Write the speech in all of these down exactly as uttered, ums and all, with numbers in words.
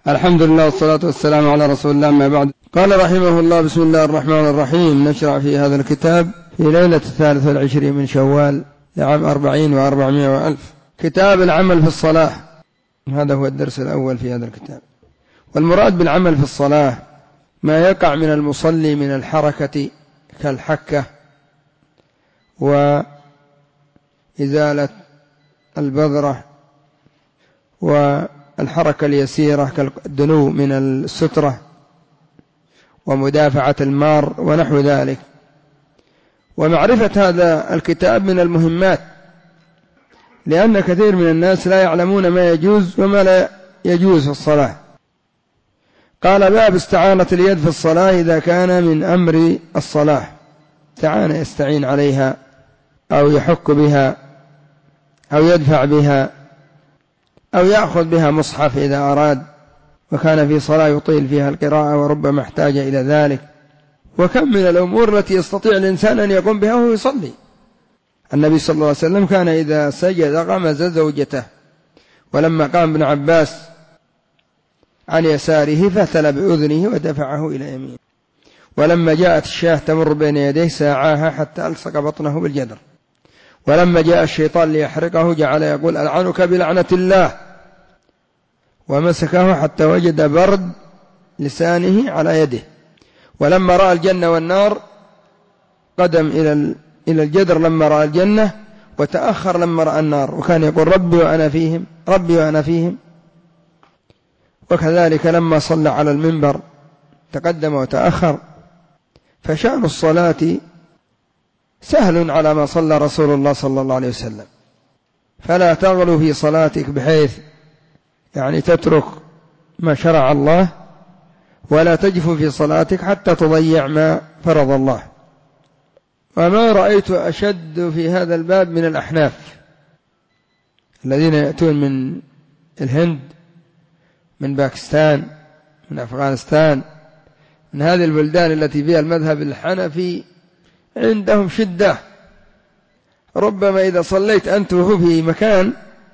الحمد لله والصلاة والسلام على رسول الله، ما بعد. قال رحمه الله: بسم الله الرحمن الرحيم. نشرع في هذا الكتاب في ليلة الثالث والعشرين من شوال لعام أربعين وأربعمائة وألف، كتاب العمل في الصلاة. هذا هو الدرس الأول في هذا الكتاب. والمراد بالعمل في الصلاة ما يقع من المصلي من الحركة كالحكة وإزالة البذرة والحركة اليسيرة كالدنو من السترة ومدافعة المار ونحو ذلك. ومعرفة هذا الكتاب من المهمات، لأن كثير من الناس لا يعلمون ما يجوز وما لا يجوز في الصلاة. قال: باب استعانة اليد في الصلاة إذا كان من أمر الصلاة، استعان يستعين عليها أو يحك بها أو يدفع بها أو يأخذ بها مصحف إذا أراد، وكان في صلاة يطيل فيها القراءة وربما احتاج إلى ذلك. وكم من الأمور التي يستطيع الإنسان أن يقوم بها وهو يصلي. النبي صلى الله عليه وسلم كان إذا سجد غمز زوجته، ولما قام ابن عباس عن يساره فتل بأذنه ودفعه إلى يمينه، ولما جاءت الشاة تمر بين يديه ساعاها حتى ألصق بطنه بالجدر، ولما جاء الشيطان ليحرقه جعل يقول: ألعنك بلعنة الله، ومسكه حتى وجد برد لسانه على يده. ولما رأى الجنة والنار قدم إلى إلى الجدر لما رأى الجنة، وتأخر لما رأى النار، وكان يقول: ربي وأنا فيهم، ربي وأنا فيهم. وكذلك لما صلى على المنبر تقدم وتأخر. فشأن الصلاة سهل على ما صلى رسول الله صلى الله عليه وسلم، فلا تغلو في صلاتك بحيث يعني تترك ما شرع الله، ولا تجف في صلاتك حتى تضيع ما فرض الله. وما رأيت أشد في هذا الباب من الأحناف الذين يأتون من الهند، من باكستان، من أفغانستان، من هذه البلدان التي فيها المذهب الحنفي، عندهم شدة. ربما إذا صليت أنت وهو في مكان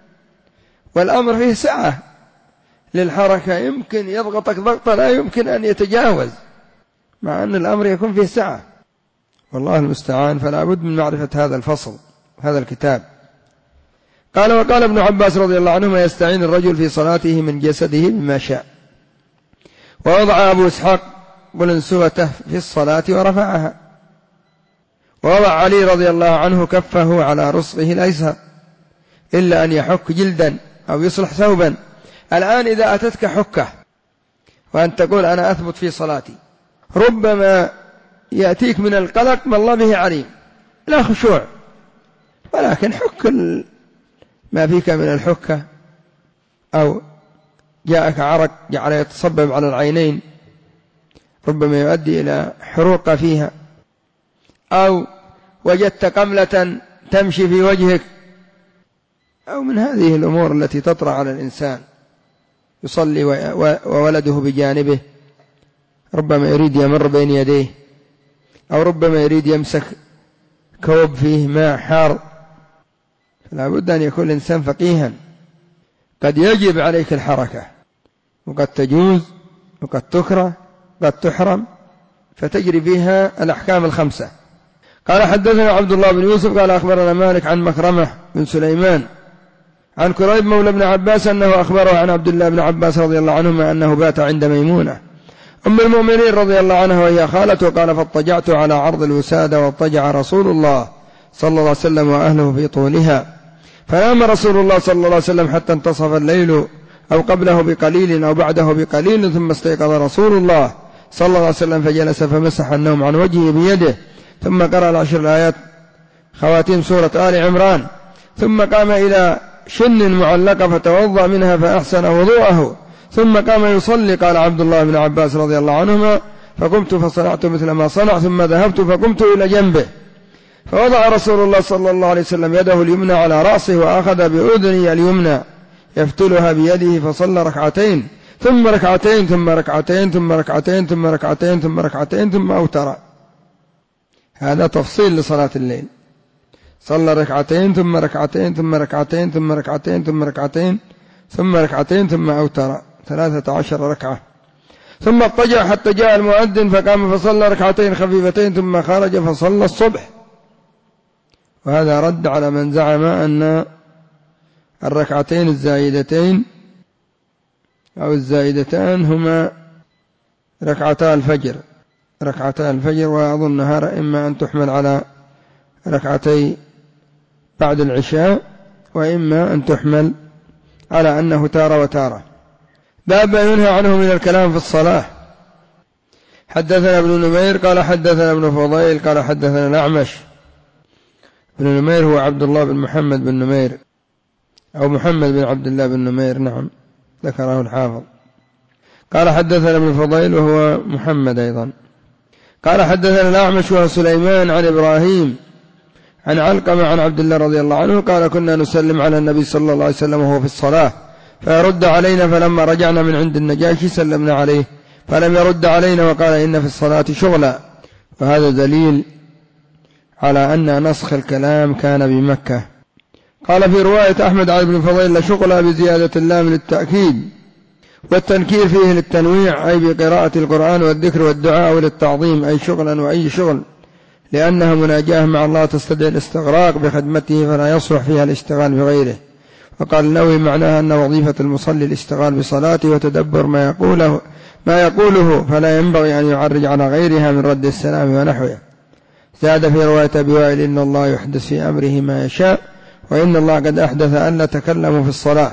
والأمر فيه سعة للحركة يمكن يضغطك ضغطة لا يمكن أن يتجاوز، مع أن الأمر يكون فيه سعة، والله المستعان. فلا بد من معرفة هذا الفصل، هذا الكتاب. قال: وقال ابن عباس رضي الله عنهما: يستعين الرجل في صلاته من جسده بما شاء. ووضع أبو إسحاق قلنسوته في الصلاة ورفعها. ووضع علي رضي الله عنه كفه على رسغه الأيسر إلا أن يحك جلدا أو يصلح ثوبا. الآن إذا أتتك حكة وأن تقول: أنا أثبت في صلاتي، ربما يأتيك من القلق ما الله به عليم، لا خشوع، ولكن حك ما فيك من الحكة، أو جاءك عرق جعل يتصبب على العينين ربما يؤدي إلى حروق فيها، أو وجدت قملة تمشي في وجهك، أو من هذه الأمور التي تطرأ على الإنسان يصلي وولده بجانبه، ربما يريد يمر بين يديه، أو ربما يريد يمسك كوب فيه ماء حار. فلا بد أن يكون الإنسان فقيها. قد يجب عليك الحركة، وقد تجوز، وقد تكره، قد تحرم، فتجري بها الأحكام الخمسة. قال: حدثنا عبد الله بن يوسف قال: أخبرنا مالك عن مكرمة بن سليمان عن كريب مولى ابن عباس أنه أخبره عن عبد الله بن عباس رضي الله عنهما أنه بات عند ميمونة أم المؤمنين رضي الله عنها وهي خالته. قال: فاضطجعت على عرض الوسادة، واضطجع رسول الله صلى الله عليه وسلم وأهله في طولها، فنام رسول الله صلى الله عليه وسلم حتى انتصف الليل أو قبله بقليل أو بعده بقليل، ثم استيقظ رسول الله صلى الله عليه وسلم فجلس فمسح النوم عن وجهه بيده، ثم قرأ العشر الآيات خواتيم سورة آل عمران، ثم قام إلى شن معلقة فتوضأ منها فأحسن وضوءه، ثم قام يصلي. قال عبد الله بن عباس رضي الله عنهما: فقمت فصنعت مثل ما صنع، ثم ذهبت فقمت إلى جنبه، فوضع رسول الله صلى الله عليه وسلم يده اليمنى على رأسه، وأخذ بأذني اليمنى يفتلها بيده، فصلى ركعتين ثم ركعتين ثم ركعتين ثم ركعتين ثم ركعتين ثم ركعتين ثم أوتر. هذا تفصيل لصلاة الليل. صلى ركعتين ثم ركعتين ثم ركعتين ثم ركعتين ثم ركعتين ثم ركعتين ثم أوتر، ثلاثة عشر ركعة. ثم اضطجع حتى جاء المؤذن فقام فصلى ركعتين خفيفتين ثم خرج فصلى الصبح. وهذا رد على من زعم أن الركعتين الزائدتين أو الزائدتان هما ركعتا الفجر ركعتا الفجر وأظنها إما أن تحمل على ركعتي بعد العشاء وإما أن تحمل على أنه تارة وتارة. باب ينهى عنه من الكلام في الصلاة. حدثنا ابن نمير قال حدثنا ابن فضيل قال حدثنا الأعمش. ابن نمير هو عبد الله بن محمد بن نمير أو محمد بن عبد الله بن نمير، نعم ذكره الحافظ. قال حدثنا ابن فضيل وهو محمد أيضا. قال حدثنا الأعمش وهو سليمان عن إبراهيم عن علقمة عن عبد الله رضي الله عنه قال كنا نسلم على النبي صلى الله عليه وسلم وهو في الصلاة فيرد علينا، فلما رجعنا من عند النجاشي سلمنا عليه فلم يرد علينا وقال إن في الصلاة شغلا. وهذا دليل على أن نسخ الكلام كان بمكة. قال في رواية أحمد عن ابن فضيل لشغلا بزيادة اللام للتأكيد، والتنكير فيه للتنويع أي بقراءة القرآن والذكر والدعاء وللتعظيم أي شغلا وأي شغل، لأنها مناجاة مع الله تستدعي الاستغراق بخدمته فلا يصلح فيها الاشتغال بغيره. وقال النووي معناها أن وظيفة المصلي الاشتغال بصلاته وتدبر ما يقوله, ما يقوله فلا ينبغي أن يعرج على غيرها من رد السلام ونحوه. زاد في رواية أبي وائل إن الله يحدث في أمره ما يشاء وإن الله قد أحدث أن لا تكلموا في الصلاة.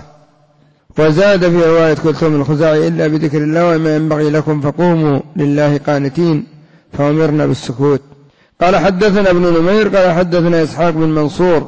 وزاد في رواية كلثوم الخزاعي إلا بذكر الله وما ينبغي لكم فقوموا لله قانتين فأمرنا بالسكوت. قال حدثنا ابن نمير قال حدثنا إسحاق بن منصور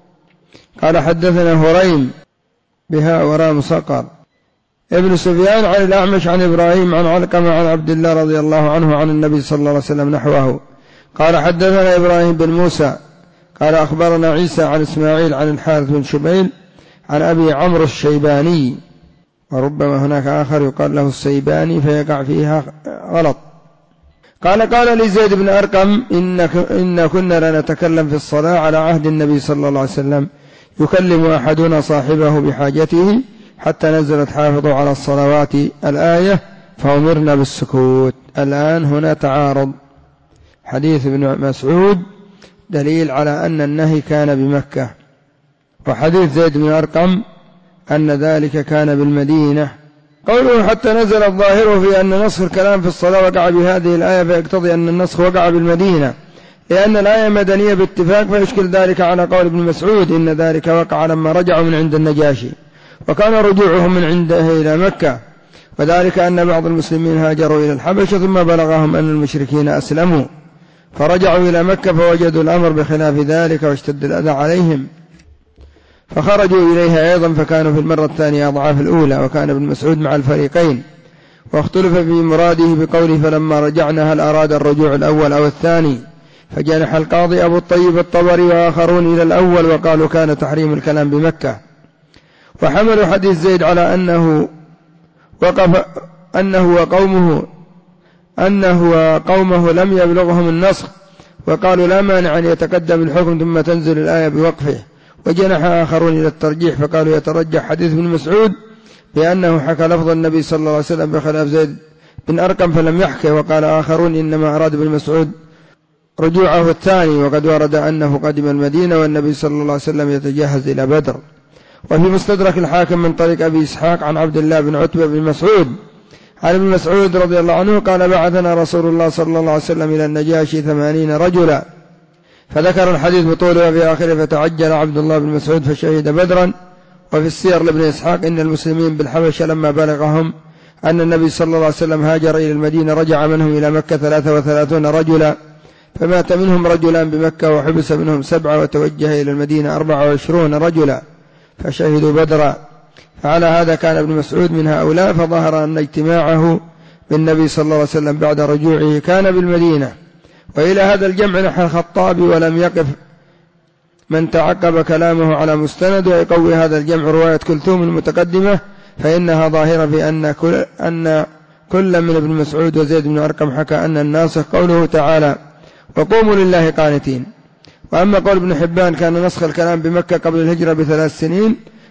قال حدثنا هريم بها وراء مسقر ابن سفيان عن الأعمش عن إبراهيم عن علقمة عن عبد الله رضي الله عنه عن النبي صلى الله عليه وسلم نحوه. قال حدثنا إبراهيم بن موسى قال أخبرنا عيسى عن إسماعيل عن الحارث بن شبيل عن أبي عمرو الشيباني، وربما هناك آخر يقال له السيباني فيقع فيها غلط. قال قال لي زيد بن أرقم إنك إن كنا لنتكلم في الصلاة على عهد النبي صلى الله عليه وسلم يكلم أحدنا صاحبه بحاجته حتى نزلت حافظوا على الصلوات الآية فأمرنا بالسكوت. الآن هنا تعارض حديث ابن مسعود دليل على أن النهي كان بمكة، وحديث زيد بن أرقم أن ذلك كان بالمدينة. قوله حتى نزل الظاهر في أن نسخ الكلام في الصلاة وقع بهذه الآية فيقتضي أن النسخ وقع بالمدينة، لأن الآية مدنية باتفاق، فيشكل ذلك على قول ابن مسعود إن ذلك وقع لما رجعوا من عند النجاشي وكان رجوعهم من عنده إلى مكة، وذلك أن بعض المسلمين هاجروا إلى الحبشة ثم بلغهم أن المشركين أسلموا فرجعوا إلى مكة فوجدوا الأمر بخلاف ذلك واشتد الأذى عليهم فخرجوا إليها أيضا، فكانوا في المرة الثانية أضعاف الأولى. وكان ابن مسعود مع الفريقين، واختلف في مراده بقوله فلما رجعنا هل أراد الرجوع الأول أو الثاني، فجنح القاضي أبو الطيب الطبري وآخرون إلى الأول وقالوا كان تحريم الكلام بمكة، وحملوا حديث زيد على أنه وقف أنه وقومه أنه وقومه لم يبلغهم النسخ، وقالوا لا مانع أن يتقدم الحكم ثم تنزل الآية بوقفه. وجنح آخرون إلى الترجيح فقالوا يترجح حديث ابن مسعود بأنه حكى لفظ النبي صلى الله عليه وسلم بخلاف زيد بن أرقم فلم يحكي. وقال آخرون إنما أراد ابن مسعود رجوعه الثاني، وقد ورد أنه قدم المدينة والنبي صلى الله عليه وسلم يتجهز إلى بدر. وفي مستدرك الحاكم من طريق أبي إسحاق عن عبد الله بن عتبة بن مسعود عن ابن مسعود رضي الله عنه قال بعثنا رسول الله صلى الله عليه وسلم إلى النجاشي ثمانين رجلا، فذكر الحديث بطوله وفي آخره فتعجل عبد الله بن مسعود فشهد بدرا. وفي السير لابن إسحاق إن المسلمين بالحبشة لما بلغهم أن النبي صلى الله عليه وسلم هاجر إلى المدينة رجع منهم إلى مكة ثلاثة وثلاثون رجلا، فمات منهم رجلان بمكة وحبس منهم سبعة وتوجه إلى المدينة أربعة وعشرون رجلا فشهدوا بدرا. فعلى هذا كان ابن مسعود من هؤلاء، فظهر أن اجتماعه بالنبي صلى الله عليه وسلم بعد رجوعه كان بالمدينة. وإلى هذا الجمع نحى الخطابي ولم يقف من تعقب كلامه على مستند، ويقوي هذا الجمع رواية كلثوم المتقدمة فإنها ظاهرة في أن كل, أن كل من ابن مسعود وزيد بن أرقم حكى أن الناسخ قوله تعالى وقوموا لله قانتين. وأما قول ابن حبان كان نسخ الكلام بمكة قبل الهجرة بثلاث سنين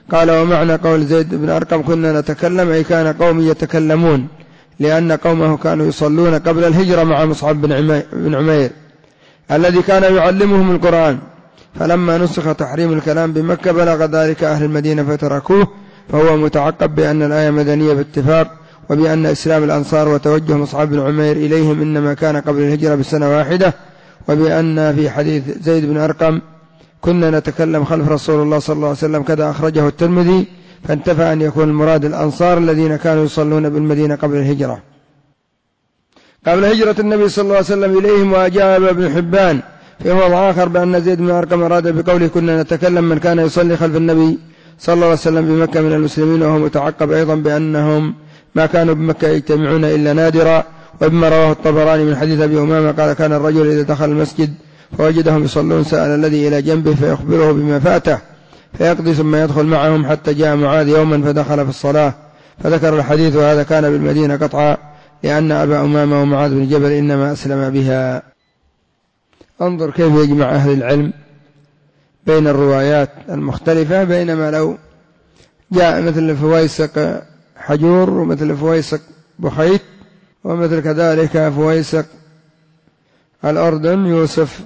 قال ومعنى قول زيد بن أرقم كنا نتكلم أي كان قوم يتكلمون، لأن قومه كانوا يصلون قبل الهجرة مع مصعب بن عمير الذي كان يعلمهم القرآن، فلما نسخ تحريم الكلام بمكة بلغ ذلك أهل المدينة فتركوه، فهو متعقب بأن الآية مدنية باتفاق، وبأن إسلام الأنصار وتوجه مصعب بن عمير إليهم إنما كان قبل الهجرة بسنة واحدة، وبأن في حديث زيد بن أرقم كنا نتكلم خلف رسول الله صلى الله عليه وسلم كذا أخرجه الترمذي، فانتفى أن يكون المراد الأنصار الذين كانوا يصلون بالمدينة قبل الهجرة قبل هجرة النبي صلى الله عليه وسلم إليهم. وأجاب ابن حبان في موضع آخر بأن زيد بن أرقم أراد بقوله كنا نتكلم من كان يصلي خلف النبي صلى الله عليه وسلم بمكة من المسلمين، وهو متعقب أيضا بأنهم ما كانوا بمكة يجتمعون إلا نادرا. وبما رواه الطبراني من حديث أبي أمامة قال كان الرجل إذا دخل المسجد فوجدهم يصلون سأل الذي إلى جنبه فيخبره بما فاته فيقضي ثم يدخل معهم، حتى جاء معاذ يوما فدخل في الصلاة فذكر الحديث، وهذا كان بالمدينة قطعا لأن أبا أمامة ومعاذ بن جبل إنما أسلم بها. انظر كيف يجمع أهل العلم بين الروايات المختلفة، بينما لو جاء مثل فويسق حجور ومثل فويسق بخيت ومثل كذلك فويسق الأردن يوسف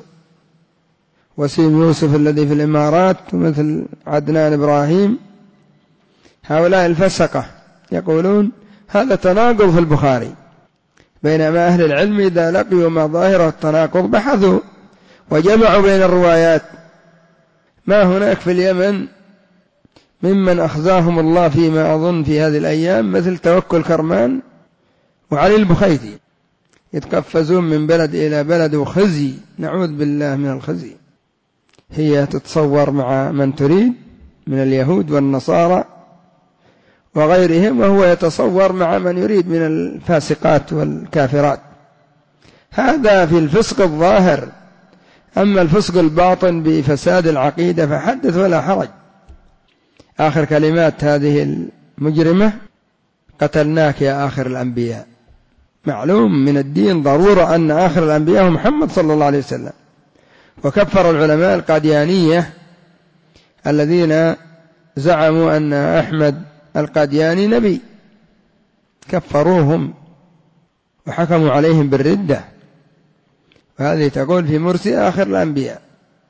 وسيم يوسف الذي في الإمارات ومثل عدنان إبراهيم، هؤلاء الفسقة يقولون هذا تناقض في البخاري، بينما أهل العلم إذا لقيوا ما ظاهره التناقض بحثوا وجمعوا بين الروايات. ما هناك في اليمن ممن أخزاهم الله فيما أظن في هذه الأيام مثل توكل كرمان وعلي البخيتي، يتقفزون من بلد إلى بلد وخزي، نعوذ بالله من الخزي. هي تتصور مع من تريد من اليهود والنصارى وغيرهم، وهو يتصور مع من يريد من الفاسقات والكافرات. هذا في الفسق الظاهر، أما الفسق الباطن بفساد العقيدة فحدث ولا حرج. آخر كلمات هذه المجرمة قتلناك يا آخر الأنبياء. معلوم من الدين ضرورة أن آخر الأنبياء هو محمد صلى الله عليه وسلم. وكفر العلماء القاديانية الذين زعموا أن أحمد القادياني نبي، كفروهم وحكموا عليهم بالردة، وهذه تقول في مرسي آخر الأنبياء،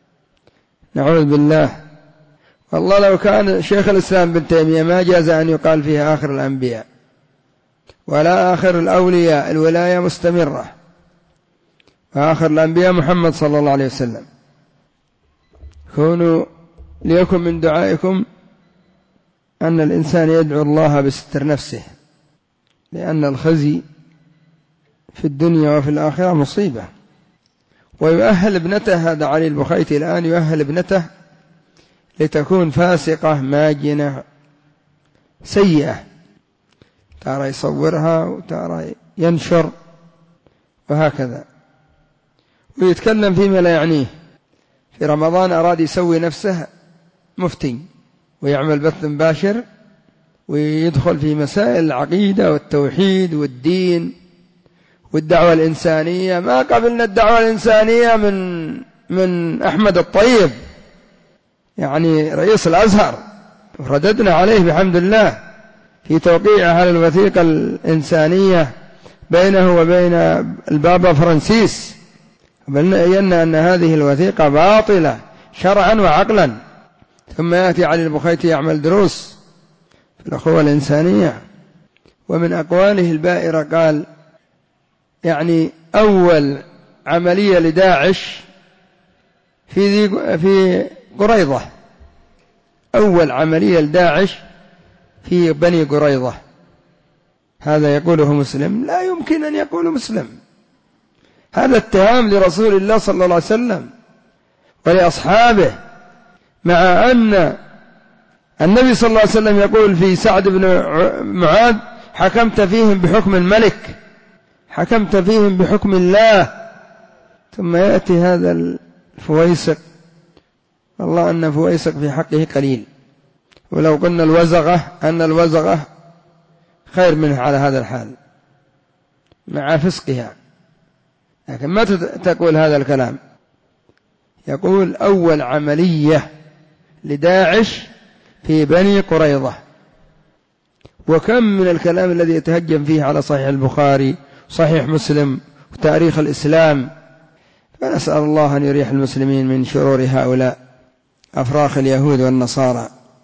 نعوذ بالله. والله لو كان شيخ الإسلام بن تيمية ما جاز أن يقال فيه آخر الأنبياء ولا آخر الأولياء، الولاية مستمرة، وآخر الأنبياء محمد صلى الله عليه وسلم. كونوا ليكن من دعائكم أن الإنسان يدعو الله بستر نفسه، لأن الخزي في الدنيا وفي الآخرة مصيبة. ويؤهل ابنته، هذا علي البخيتي الآن يؤهل ابنته لتكون فاسقة ماجنة سيئة، ترى يصورها وترى ينشر وهكذا، ويتكلم فيما لا يعنيه. في رمضان أراد يسوي نفسه مفتي ويعمل بث مباشر ويدخل في مسائل العقيدة والتوحيد والدين والدعوة الإنسانية. ما قبلنا الدعوة الإنسانية من من أحمد الطيب، يعني رئيس الأزهر، رددنا عليه بحمد الله في توقيع على الوثيقة الإنسانية بينه وبين البابا فرانسيس، بينا أن هذه الوثيقة باطلة شرعا وعقلا. ثم يأتي علي البخيتي يعمل دروس في الأخوة الإنسانية. ومن أقواله البائرة قال يعني أول عملية لداعش في في قريظة، أول عملية لداعش في بني قريظة، هذا يقوله مسلم؟ لا يمكن أن يقول مسلم. هذا اتهام لرسول الله صلى الله عليه وسلم ولأصحابه، مع أن النبي صلى الله عليه وسلم يقول في سعد بن معاذ حكمت فيهم بحكم الملك، حكمت فيهم بحكم الله. ثم يأتي هذا الفويسق، والله أن فويسق في حقه قليل، ولو قلنا الوزغة أن الوزغة خير منه على هذا الحال مع فسقها، لكن ما تقول هذا الكلام. يقول أول عملية لداعش في بني قريظة. وكم من الكلام الذي يتهجم فيه على صحيح البخاري صحيح مسلم وتاريخ الإسلام. فنسأل الله أن يريح المسلمين من شرور هؤلاء أفراخ اليهود والنصارى.